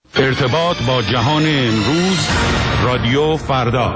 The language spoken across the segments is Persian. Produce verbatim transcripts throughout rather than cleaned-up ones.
ارتباط با جهان امروز، رادیو فردا.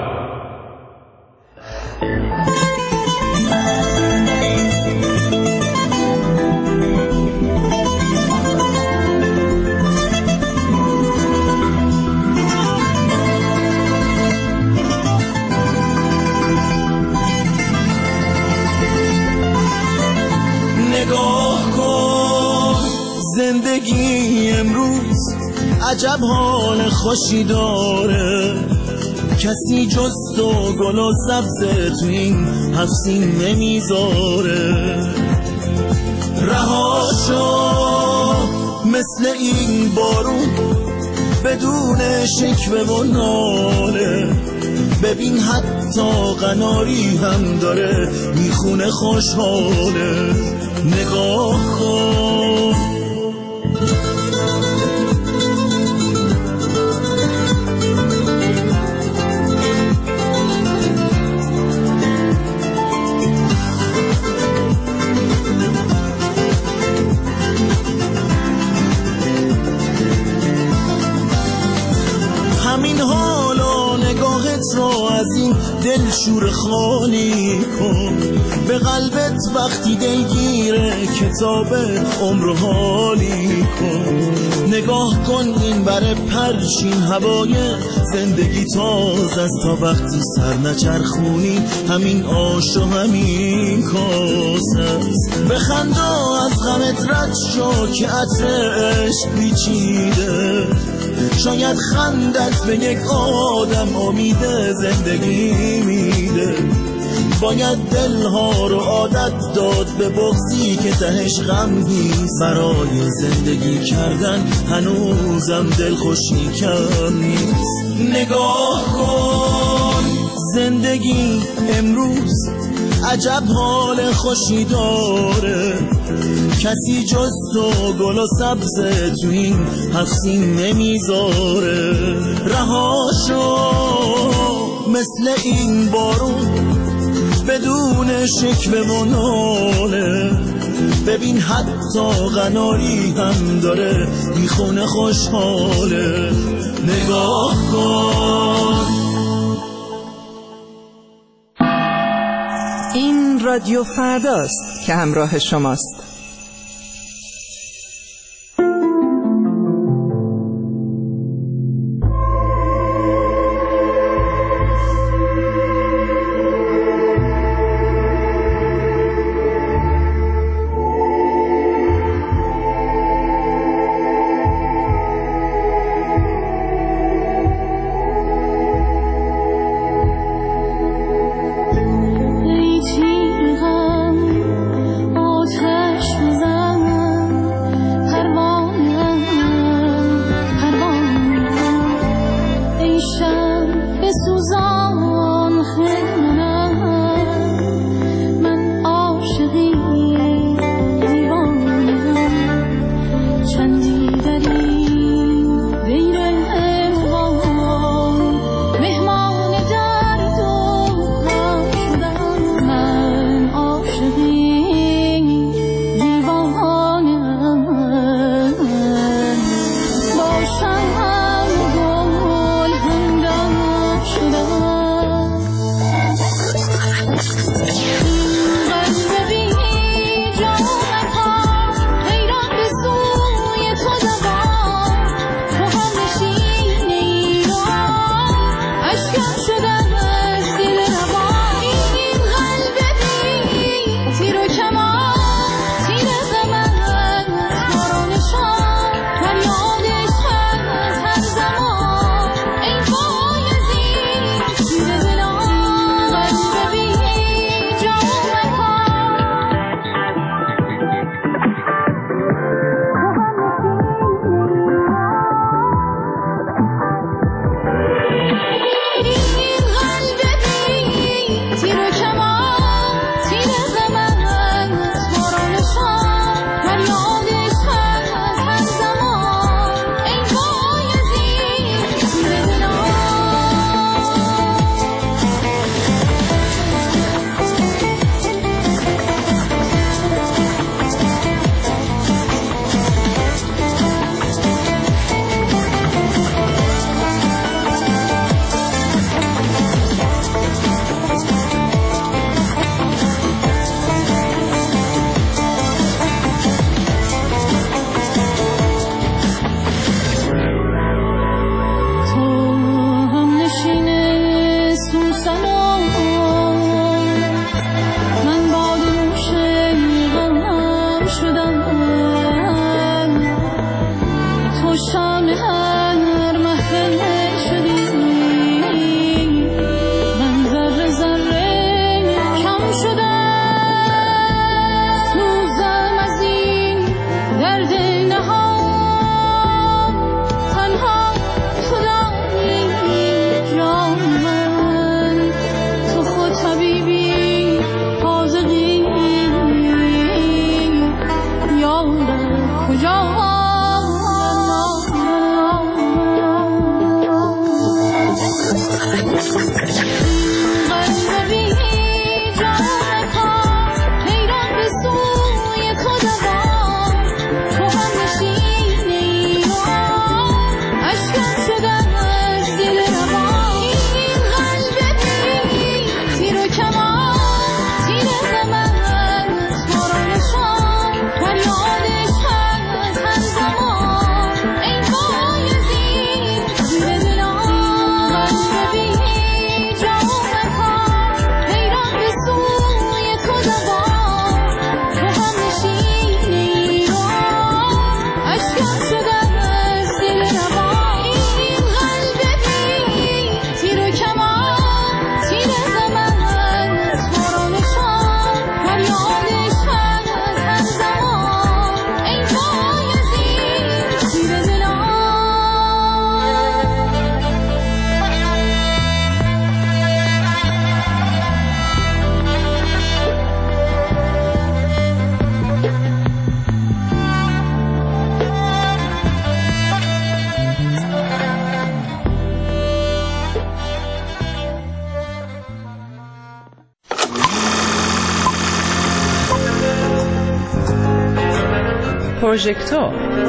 نگاه کن زندگی امروز عجب حال خوشی داره، کسی جز تو گل و سبزه تو این هفسین نمیذاره. رها شو مثل این بارون بدون شکوه و ناله، ببین حتی قناری هم داره میخونه خوشحاله. نگاه کن همین حال و نگاهت رو از این دل شور خالی کن، به قلبت وقتی دلگیره کتاب عمر حالی کن. نگاه کن این بر پرشین هوای زندگی تازه است، تا وقتی سر نچرخونی همین آش و همین کاسه است. بخندا از غمت رد شو که عطر عشق پیچیده، شاید خندت به یک آدم امید زندگی میده. باید دلها رو عادت داد به بغضی که تهش غم نیست، برای زندگی کردن هنوزم دلخوشی کم نیست. نگاه کن زندگی امروز عجب حال خوشی داره، کسی جز تو گل و سبزه تو این هفسین نمیذاره. رها شو مثل این بارون بدون شکوه و ناله، ببین حتی قناری هم داره میخونه خوشحاله. نگاه کن. این رادیو فرداست که همراه شماست. ای تیرم آتش شام هر محفل شدیم، من ذره ذره کم شدم، سوزم از این درد نهان، تنها تو داری جان من، تو خود طبیبی حاذقی، یارم کجا پروژکتور.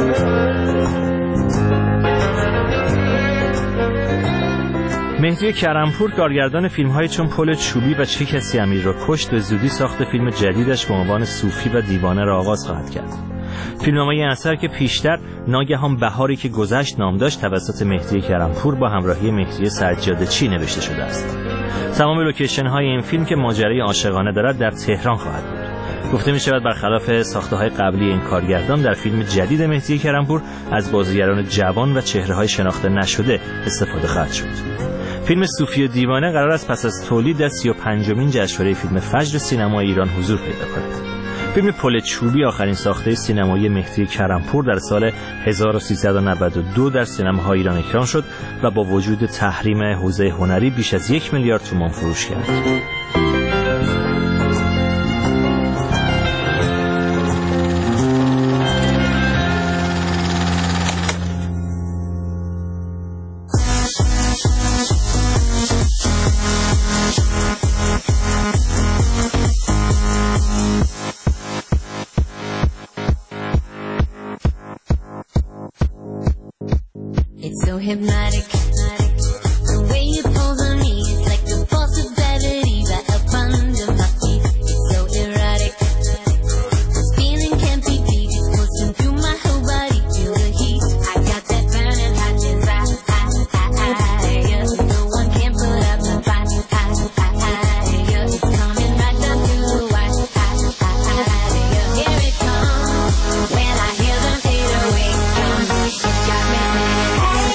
مهدی کرمپور کارگردان فیلم‌های چون پل چوبی و چه کسی امیر را کشت به زودی ساخت فیلم جدیدش به عنوان صوفی و دیوانه را آغاز خواهد کرد. فیلمنامه این اثر که پیشتر ناگهان بهاری که گذشت نام داشت توسط مهدی کرمپور با همراهی مهدی سجادچی نوشته شده است. تمام لوکیشن‌های این فیلم که ماجرای عاشقانه دارد در تهران خواهد بود. گفته می شود برخلاف ساخته‌های قبلی این کارگردان در فیلم جدید مهدی کرمپور از بازیگران جوان و چهره‌های شناخته نشده استفاده خواهد شد. فیلم صوفی و دیوانه قرار است پس از تولید در سی و پنجمین جشنواره فیلم فجر سینمای ایران حضور پیدا کند. فیلم پل چوبی آخرین ساخته سینمایی مهدی کرمپور در سال هزار و سیصد و نود و دو در سینماهای ایران اکران شد و با وجود تحریم حوزه هنری بیش از یک میلیارد تومان فروش کرد. So hypnotic, the way you pulls on me, it's like the force of gravity right up under my feet. It's so erotic, this feeling can't be beat. It's pulsing through my whole body, feel the heat. I got that burning hot desire, no one can put up my fight. It's coming right down to the wire. Here it comes, when I hear them fade away. It's got me singing.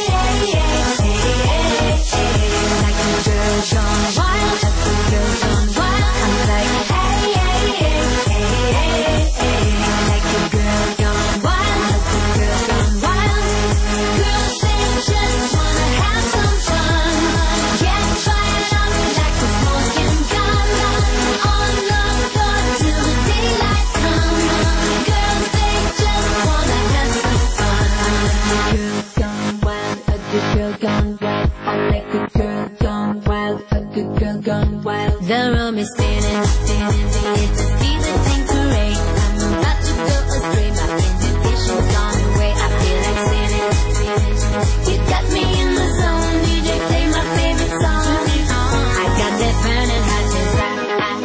The room is spinning, spinning, it's a feeling thing to rate. I'm about to go astray, my inhibition's gone away. I feel like spinning, spinning. You got me in the zone, D J play my favorite song. I got that burning hot desire.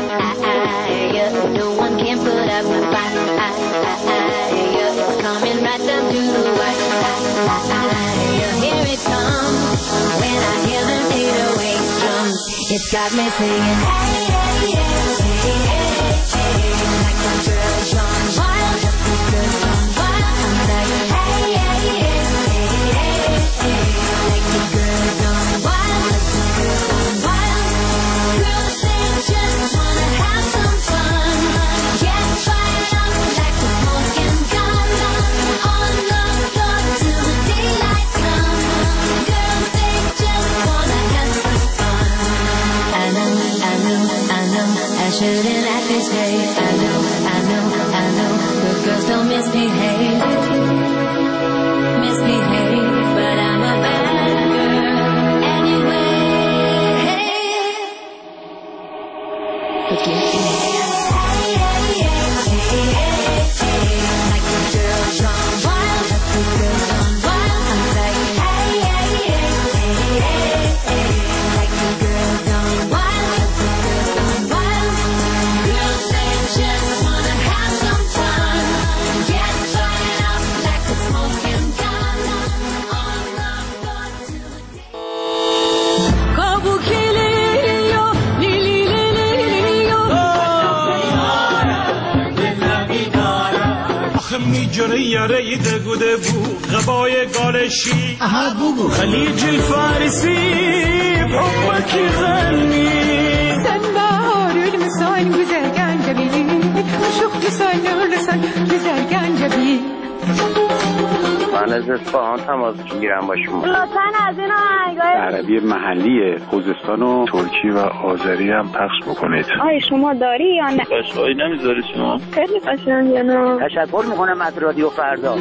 No one can put up my fight. It's coming right down to the wire. Here it comes, when I hear them fade away drums. It's got me singing, hey, hey, hey, hey, hey, hey, like a girl gone wild, like a girl gone wild. I'm like, hey, hey, hey, hey, جره یاره دگوده بو غبای گالشی aha bugu خلیج الفارسی بحبك غني Sen bağırır mısın güzel gencebi Aşık güzel güzel gencebi من از اصفهان تماس میگیرم با شما. لطفاً از این آهنگای عربی محلی خوزستان و ترکی و آذری هم پخش بکنید. آی شما داری یا نه؟ عشقایی نمیذاری شما؟ خیلی قشنگه نه؟ تشکر میکنم از رادیو فردا.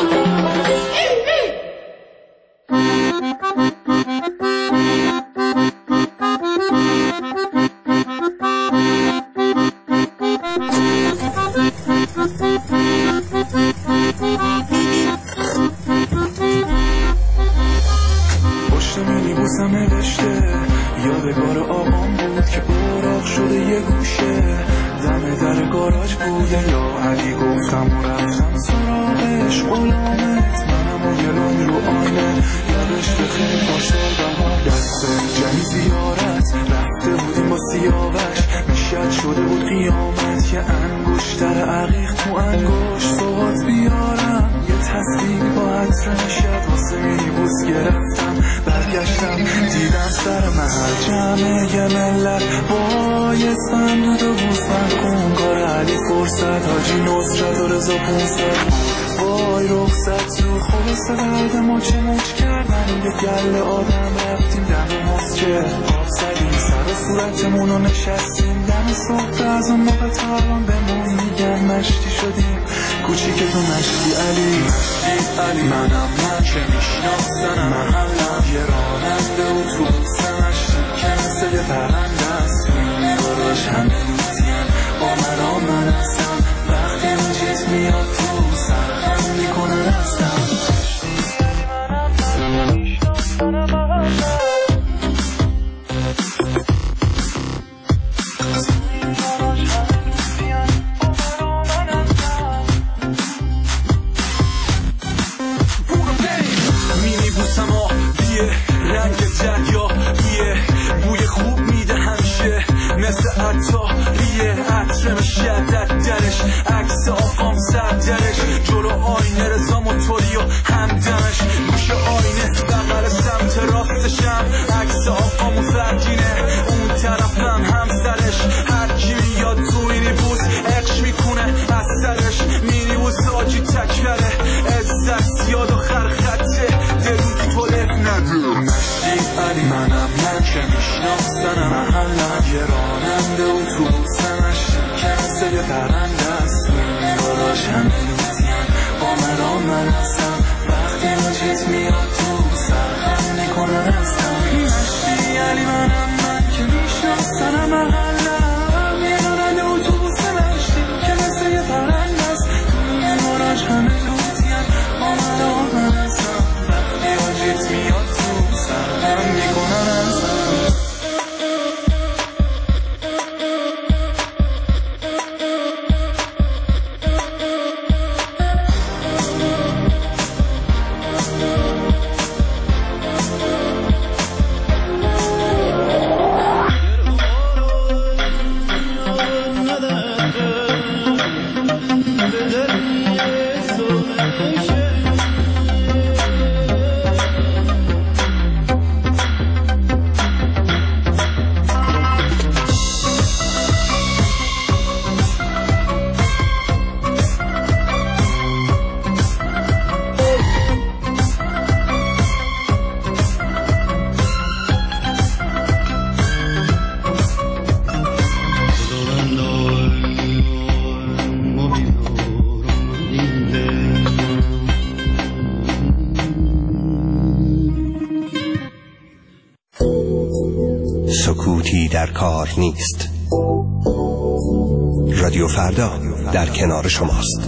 پشت مینیبوسم نوشته یادگار آقام بود که اوراق شده یه گوشه دم در گاراژ بوده یا علی گفتم و رفتم سراغش غلامت منم و گلان رو آینه یادش بخیر پاشار بهار دست جنی زیارت رفته بودیم با سیاوش میشد شده بود قیامت که انگشتر عقیق تو انگشت صحبت بیارم یه تصویر با عطر نشد واسه مینیبوس گرفتم برگشتم دیدم سر محل جمعه یه ملت بایستن دود و بوسن کنگار علی فرصت حاجی نصرت و رضا پونصد وای رخصت زود خلاصه بعد مچ مچ کردن به گل آدم رفتیم دم مسجد آب زدیم سر و صورتمونو نشستیم دم صبح از اون موقع تاران بمون میگن مشتی شدیم کوچیکتون مشتی علی مشتی علی منم من که میشناسنم محلم یه راننده اتوبوس مشتی که مثل یه پرنده است این گاراژ همه لوتین با مرا من هستم وقتی موجت میاد تو سرخم میکنن هستم رنگ دریا یه بوی خوب میده همیشه مثل عطاریه عطر مشدد درش عکس آقام سر درش جلو آینه رضا موتوری و همدمش گوش آینه بغل سمت راستشم عکس آقامون فرگینه اون طرفم همسرش هر کی میاد تو مینیبوس عشق میکنه از سرش مینیبوس آجی تکبره عزت یاد و خرخطه دلون تو لف نده مشتی علی منم من که میشناسنم محلم یه راننده اتوبوس مشتی که مثل یه پرنده است این گاراژ همه لوتین با مرا من هستم وقتی موجت میاد تو سرخم میکنن هستم مشتی علی منم من که میشناسنم محلم یه راننده اتوبوس مشتی که مثل یه پرنده است این گاراژ همه لوتین با مرا من هستم وقتی موجت میاد تو سرخم میکنن هستم سکوتی در کار نیست. رادیو فردا در کنار شماست.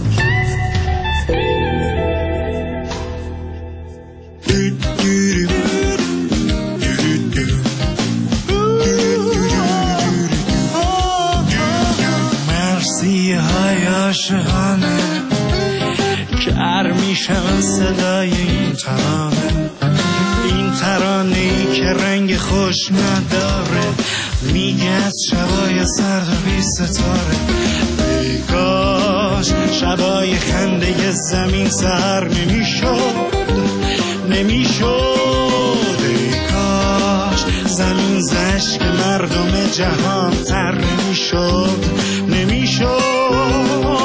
مرسی های عاشقانه کر میشم صدای این ترانه، این ترانه ای که رنگ خوش نداره، میگه از شبای سرد و بی ستاره. ای کاش شبای خنده زمین سر نمیشد نمیشد ای کاش زمین زشک مردم جهان تر نمیشد نمیشد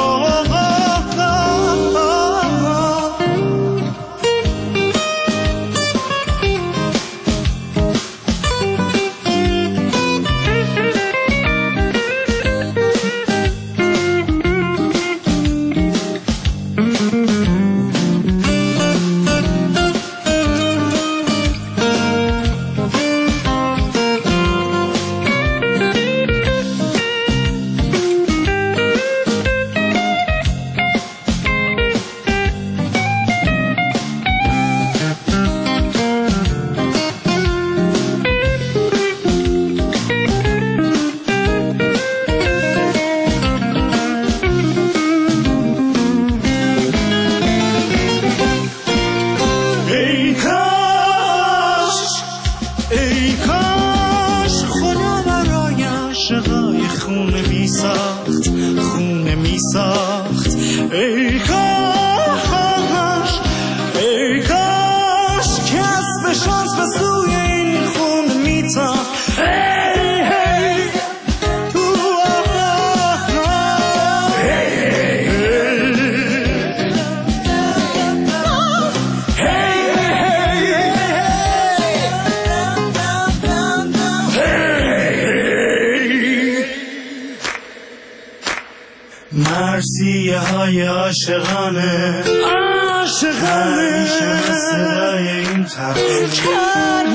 مرثیه های عاشقانه عاشقانه صدای این ترانه چند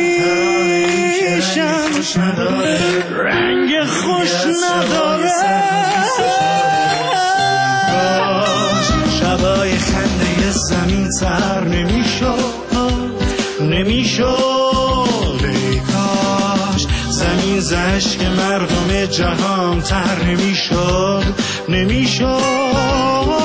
میشم رنگ خوش نداره شبای خنده زمین تر نمیشد نمیشد ای کاش زمین زشک مردم جهان تر نمیشد نمیشد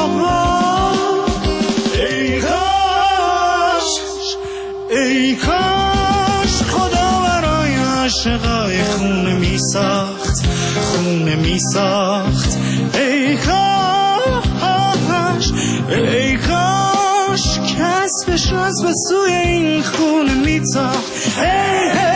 ای کاش ای کاش خدا برای عاشقای خونه می ساخت خونه می ساخت ای کاش ای کاش کسبش از به سوی این خونه می تاخت هی هی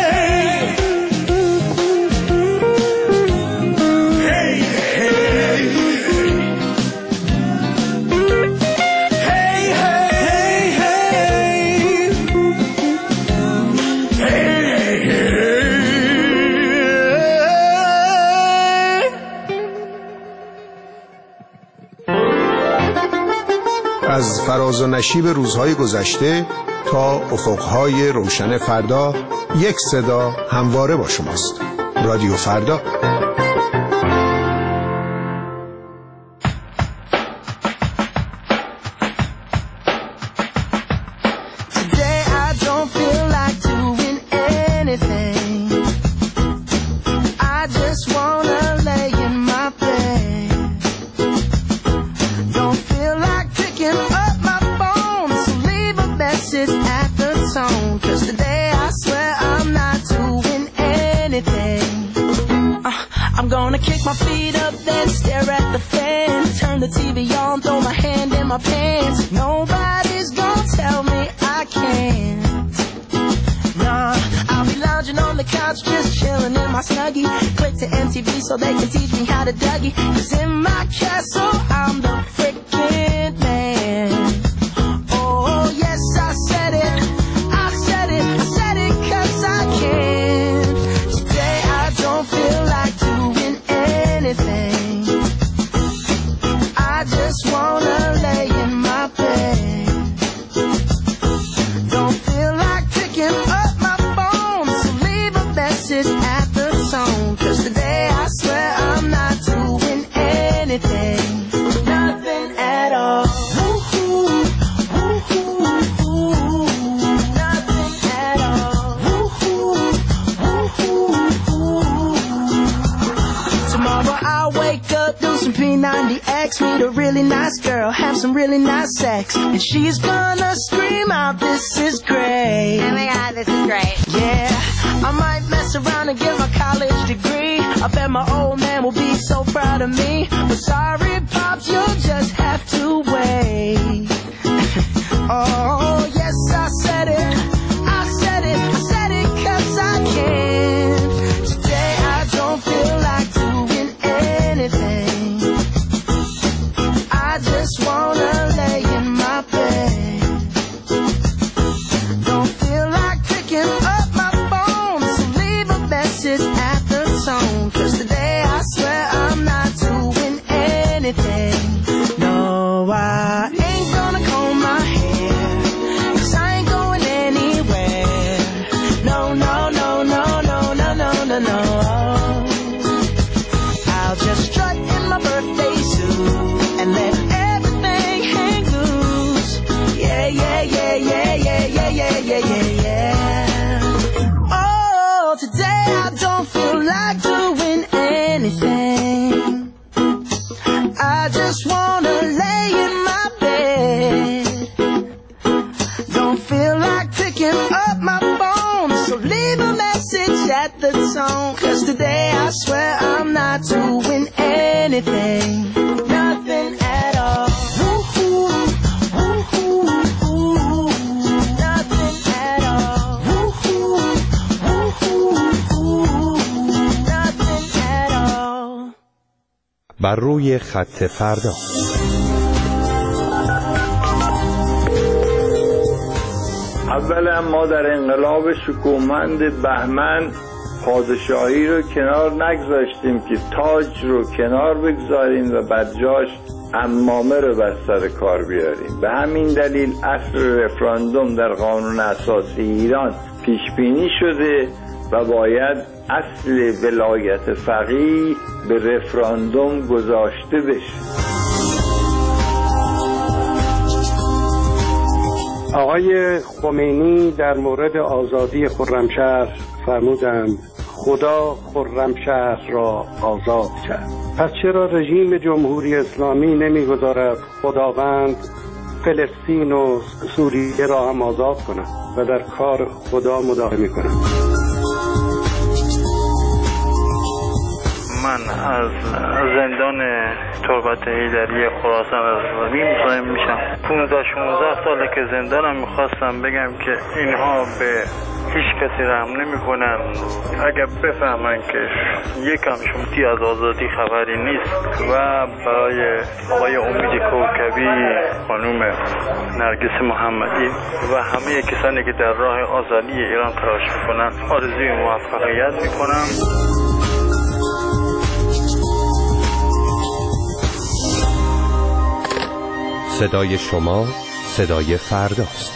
از فراز و نشیب روزهای گذشته تا افقهای روشن فردا، یک صدا همواره با شماست. رادیو فردا. Kick my feet up, then stare at the fan. Turn the T V on, throw my hand in my pants. Nobody's gonna tell me I can't. Nah, I'll be lounging on the couch, just chilling in my Snuggie. Click to M T V so they can teach me how to Dougie. 'Cause in my castle, I'm the freaking man. Oh, yes, I said it. I said it. I said it 'cause I can. Today I don't feel like doing anything. I just wanna lay in my bed. Don't feel like picking up my phone, so leave a message at the tone. 'Cause today I swear I'm not doing anything. Nothing at all. Woo-hoo, woo-hoo, woo-hoo. Nothing at all. Woo-hoo, woo-hoo, woo-hoo. Tomorrow I'll wake up, do some P ninety X, meet a really nice girl, have some really nice sex, and she's gonna scream out, "This is great." Oh my God, this is great. Yeah, I might mess around and get my college degree. I bet my old man will be so proud of me. But sorry, Pops, you'll just have to wait. yeah, yeah, yeah, yeah. Oh, today I don't feel like doing anything. I just wanna lay in my bed. Don't feel like picking up my phone, so leave a message at the tone. Cause today I swear I'm not doing anything, nothing at all. Woo-hoo, woo-hoo, woo-hoo, nothing at all. Woo-hoo, woo-hoo, woo-hoo, nothing at all. بر روی خط فردا. اولا ما در انقلاب شکوهمند بهمن پادشاهی رو کنار نگذاشتیم که تاج رو کنار بگذاریم و بر جاش عمامه رو بر سر کار بیاریم. به همین دلیل اصل رفراندوم در قانون اساسی ایران پیش بینی شده و باید اصل ولایت فقیه به رفراندوم گذاشته بشه. آقای خمینی در مورد آزادی خرمشهر فرمودند خدا خرمشهر را آزاد کرد. پس چرا رژیم جمهوری اسلامی نمیگذارد خداوند فلسطین و سوریه را هم آزاد کند و در کار خدا مداخله کند؟ من از زندان تربت هیدری خراسان رضوی مزاحم میشم. پونزده شانزده ساله که زندانم. میخواستم بگم که اینها به هیچ کسی رحم نمی کنن. اگر بفهمن که یکم شمتی از آزادی خبری نیست و برای آقای امید کوکبی، خانوم نرگس محمدی و همه کسانی که در راه آزادی ایران تلاش میکنن آرزوی موفقیت میکنم. صدای شما صدای فرداست.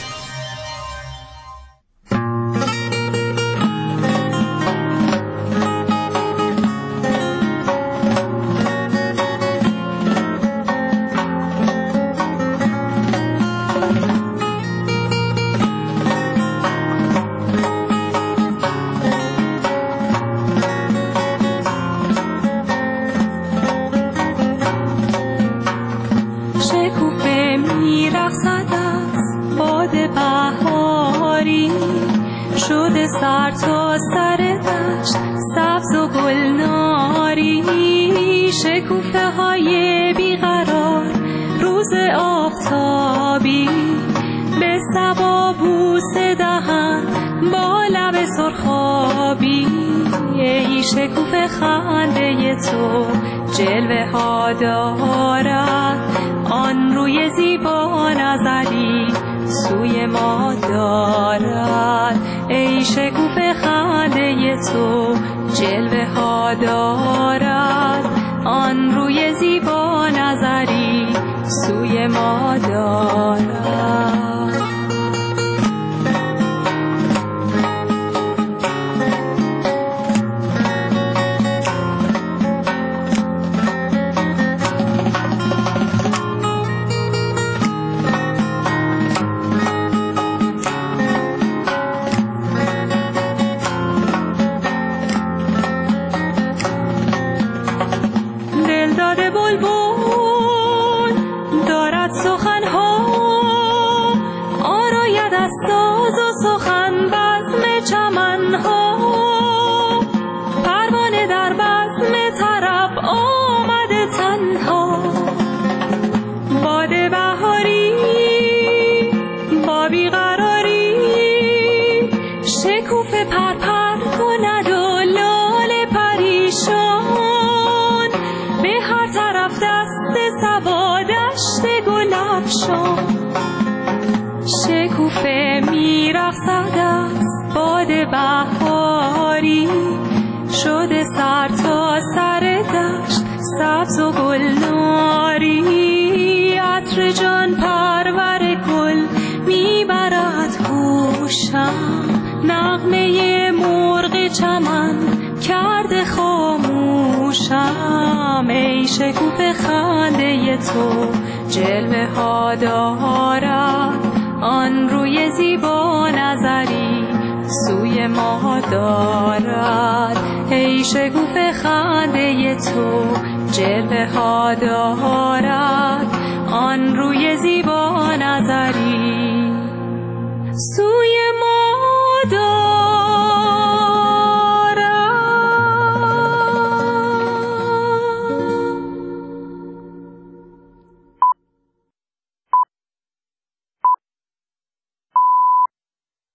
سر تا سر دشت سبز و گلناری، شکوفه های بیقرار روز آفتابی، به صبا بوسه دهن با لب سرخابی، ای شکوفه خنده تو جلوه ها دارد، آن روی زیبا نظری سوی ما دارد، ای شکوفه خنده تو جلوه ها دارد، آن روی زیبا نظری سوی ما دارد. شکوفه میرقصد از باد بهاری، شده سر تا سر دشت سبز و گلناری، عطر جان پرور گل میبرد گوشم، نغمه مرغ چمن کرده خاموشم، ای شکوفه خنده تو جلوه ها دارد، آن روی زیبا نظری سوی ما دارد، ای شگوف خنده تو جلوه ها دارد، آن روی زیبا نظری سوی